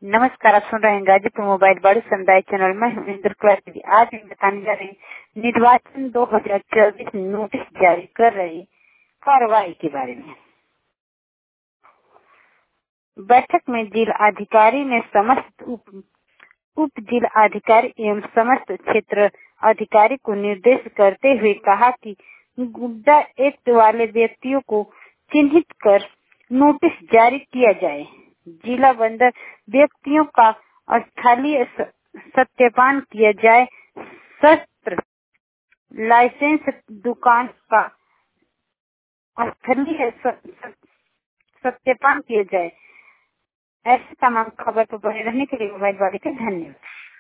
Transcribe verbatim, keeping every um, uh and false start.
नमस्कार, आप सुन रहे हैं गाजीपुर मोबाइल बाड़ू समुदाय चैनल में हूं इंद्र कुमार। आज हम बताने जा रहे हैं निर्वाचन दो हजार चौबीस नोटिस जारी कर रही कार्रवाई के बारे में। बैठक में जिला अधिकारी ने समस्त उप, उप जिला अधिकारी एवं समस्त क्षेत्र अधिकारी को निर्देश करते हुए कहा कि गुड्डा एक्ट वाले व्यक्तियों को चिन्हित कर नोटिस जारी किया जाए। जिला बंदर व्यक्तियों का स्थलीय सत्यापन किया जाए। शस्त्र लाइसेंस दुकान का स्थलीय सत्यापन किया जाए। ऐसे तमाम खबर पर बने रहने के लिए मोबाइल वाले का धन्यवाद।